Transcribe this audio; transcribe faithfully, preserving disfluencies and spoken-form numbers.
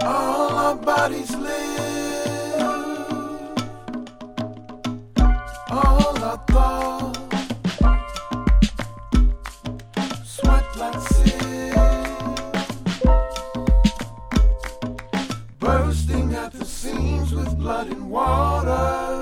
All our bodies live, all our thoughts sweat like sin, bursting at the seams with blood and water.